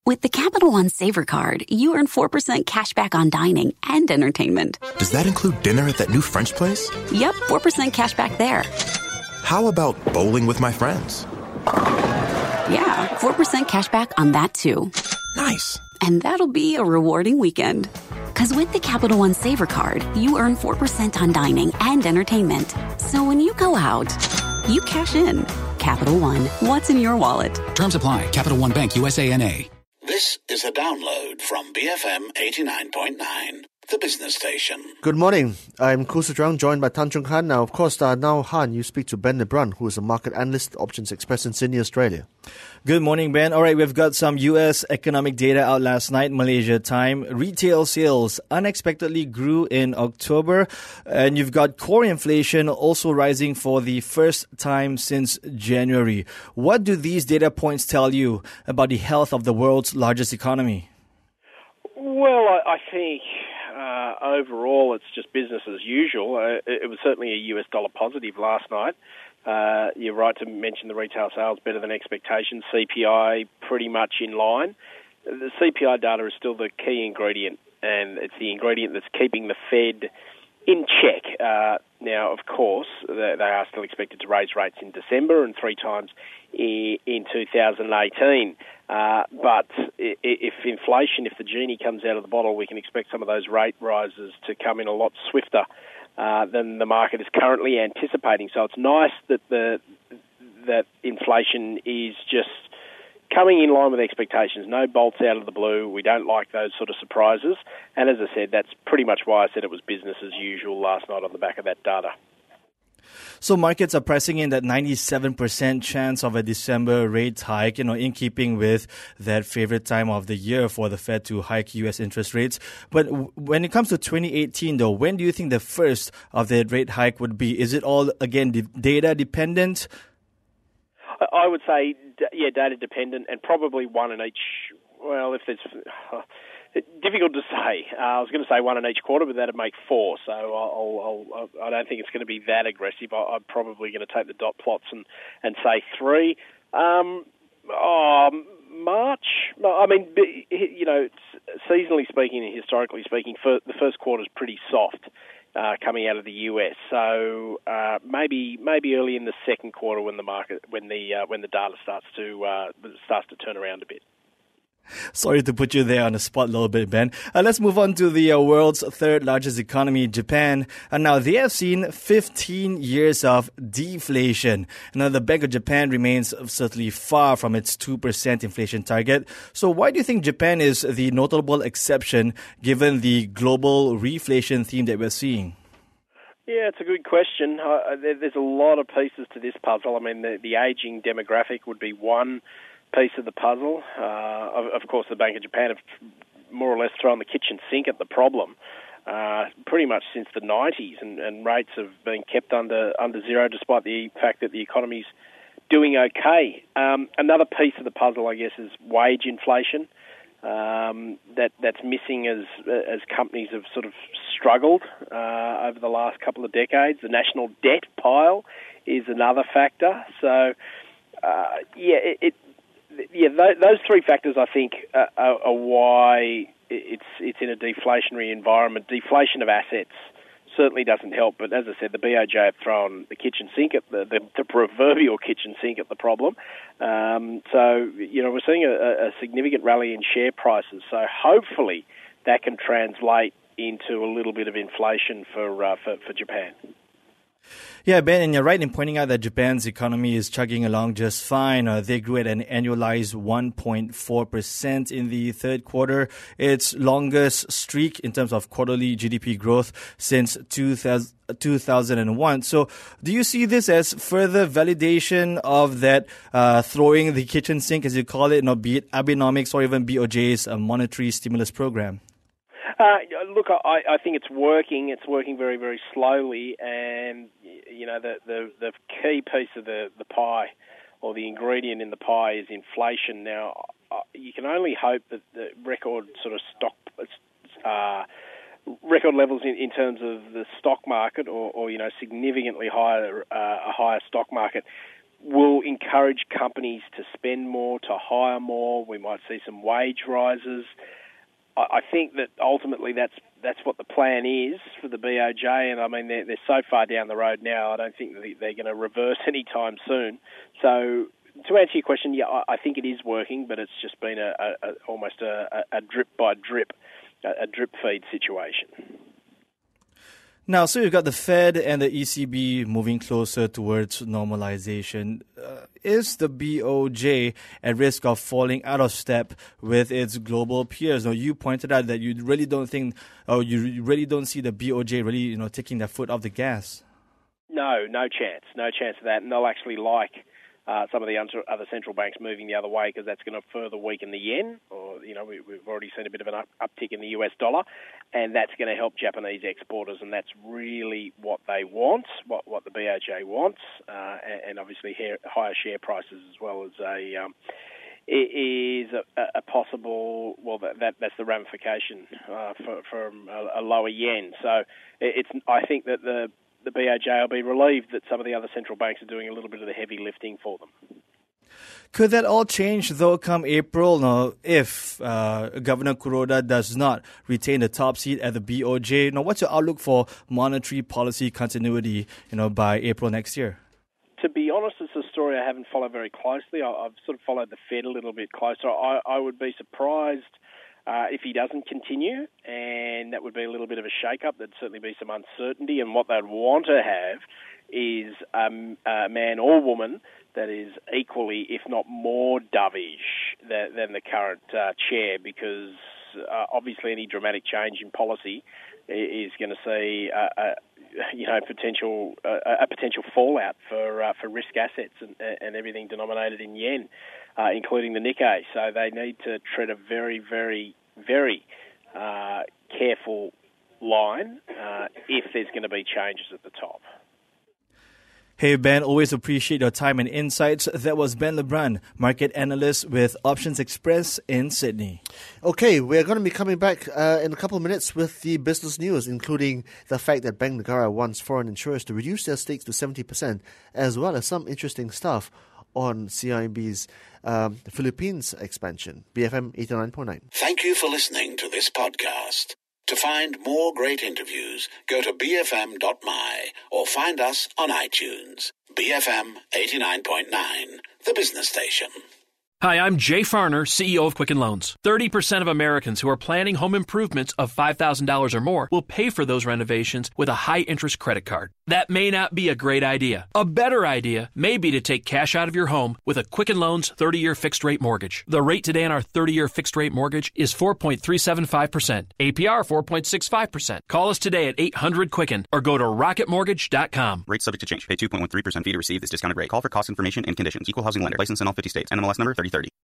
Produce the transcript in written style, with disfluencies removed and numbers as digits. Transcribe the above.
With the Capital One Savor Card, you earn 4% cash back on dining and entertainment. Does that include dinner at that new French place? Yep, 4% cash back there. How about bowling with my friends? Yeah, 4% cash back on that too. Nice. And that'll be a rewarding weekend. Because with the Capital One Savor Card, you earn 4% on dining and entertainment. So when you go out, you cash in. Capital One, what's in your wallet? Terms apply. Capital One Bank, USA, N.A. This is a download from BFM 89.9, the business station. Good morning. I'm Khoo Sutrang, joined by Tan Chung Han. Now, of course, now, Han, you speak to Ben Lebrun, who is a market analyst at Options Express in Sydney, Australia. Good morning, Ben. All right, we've got some U.S. economic data out last night, Malaysia time. Retail sales unexpectedly grew in October, and you've got core inflation also rising for the first time since January. What do these data points tell you about the health of the world's largest economy? Well, I think overall it's just business as usual. It was certainly a US dollar positive last night. You're right to mention the retail sales better than expectations. CPI pretty much in line. The CPI data is still the key ingredient, and it's the ingredient that's keeping the Fed in check. Now, of course, they are still expected to raise rates in December and 3 times in 2018. But if inflation, if the genie comes out of the bottle, we can expect some of those rate rises to come in a lot swifter than the market is currently anticipating. So it's nice that that inflation is just coming in line with expectations. No bolts out of the blue. We don't like those sort of surprises. And as I said, that's pretty much why I said it was business as usual last night on the back of that data. So markets are pricing in that 97% chance of a December rate hike, in keeping with that favorite time of the year for the Fed to hike U.S. interest rates. But when it comes to 2018, though, when do you think the first of that rate hike would be? Is it all, again, data dependent? I would say, data dependent, and probably one in each. Well, if there's difficult to say. I was going to say one in each quarter, but that'd make 4. So I don't think it's going to be that aggressive. I'm probably going to take the dot plots and say 3. March. I mean, seasonally speaking and historically speaking, the first quarter is pretty soft. Coming out of the US, so maybe early in the second quarter when the data starts to turn around a bit. Sorry to put you there on the spot a little bit, Ben. Let's move on to the world's third largest economy, Japan. And now they have seen 15 years of deflation. Now the Bank of Japan remains certainly far from its 2% inflation target. So why do you think Japan is the notable exception given the global reflation theme that we're seeing? Yeah, it's a good question. There's a lot of pieces to this puzzle. I mean, the aging demographic would be one piece of the puzzle. Of course, the Bank of Japan have more or less thrown the kitchen sink at the problem pretty much since the 90s, and rates have been kept under zero despite the fact that the economy's doing okay. Another piece of the puzzle, I guess, is wage inflation. That's missing as companies have sort of struggled over the last couple of decades. The national debt pile is another factor. So, those 3 factors, I think, are why it's in a deflationary environment. Deflation of assets certainly doesn't help, but as I said, the BOJ have thrown the kitchen sink at the proverbial kitchen sink at the problem. So, we're seeing a significant rally in share prices. So hopefully that can translate into a little bit of inflation for Japan. Yeah, Ben, and you're right in pointing out that Japan's economy is chugging along just fine. They grew at an annualized 1.4% in the third quarter, its longest streak in terms of quarterly GDP growth since 2001. So do you see this as further validation of that throwing the kitchen sink, as you call it, be it Abenomics or even BOJ's monetary stimulus program? Look, I think it's working. It's working very, very slowly, and the key piece of the pie, or the ingredient in the pie, is inflation. Now, you can only hope that the record levels in terms of the stock market, or significantly higher a higher stock market, will encourage companies to spend more, to hire more. We might see some wage rises. I think that ultimately that's what the plan is for the BOJ, and I mean they're so far down the road now. I don't think that they're going to reverse anytime soon. So to answer your question, yeah, I think it is working, but it's just been almost a drip by drip, a drip feed situation. Now, so you've got the Fed and the ECB moving closer towards normalization. Is the BOJ at risk of falling out of step with its global peers? Now, you pointed out that you really don't think, or you really don't see the BOJ really, taking their foot off the gas. No chance of that. And they'll actually like some of the other central banks moving the other way, because that's going to further weaken the yen, or we've already seen a bit of an uptick in the US dollar, and that's going to help Japanese exporters, and that's really what they want, what the BOJ wants, and obviously higher share prices as well as a possible, well, that's the ramification from a lower yen. So I think that the BOJ will be relieved that some of the other central banks are doing a little bit of the heavy lifting for them. Could that all change, though, come April? Now, if Governor Kuroda does not retain the top seat at the BOJ, now what's your outlook for monetary policy continuity, by April next year? To be honest, it's a story I haven't followed very closely. I've sort of followed the Fed a little bit closer. I would be surprised if he doesn't continue, and that would be a little bit of a shake-up. There'd certainly be some uncertainty, and what they'd want to have is a man or woman that is equally, if not more, dovish than the current chair, because obviously any dramatic change in policy is going to see a potential fallout for risk assets and everything denominated in yen, including the Nikkei. So they need to tread a very, very, very careful line if there's going to be changes at the top. Hey, Ben, always appreciate your time and insights. That was Ben Lebrun, market analyst with Options Express in Sydney. Okay, we're going to be coming back in a couple of minutes with the business news, including the fact that Bank Negara wants foreign insurers to reduce their stakes to 70%, as well as some interesting stuff on CIMB's Philippines expansion. BFM 89.9. Thank you for listening to this podcast. To find more great interviews, go to bfm.my or find us on iTunes. BFM 89.9, the business station. Hi, I'm Jay Farner, CEO of Quicken Loans. 30% of Americans who are planning home improvements of $5,000 or more will pay for those renovations with a high-interest credit card. That may not be a great idea. A better idea may be to take cash out of your home with a Quicken Loans 30-year fixed-rate mortgage. The rate today on our 30-year fixed-rate mortgage is 4.375%. APR 4.65%. Call us today at 800-QUICKEN or go to rocketmortgage.com. Rate subject to change. Pay 2.13% fee to receive this discounted rate. Call for cost information and conditions. Equal housing lender. License in all 50 states. NMLS number 3030.